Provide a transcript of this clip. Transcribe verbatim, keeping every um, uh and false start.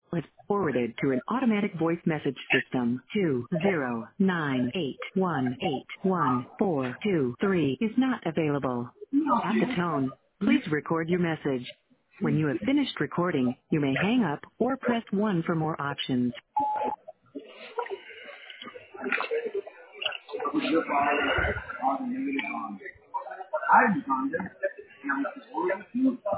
is forwarded to an automatic voice message system. Two zero nine eight one eight one four two three is not available. At the tone, please record your message. When you have finished recording, you may hang up or press one for more options. I responded, and I was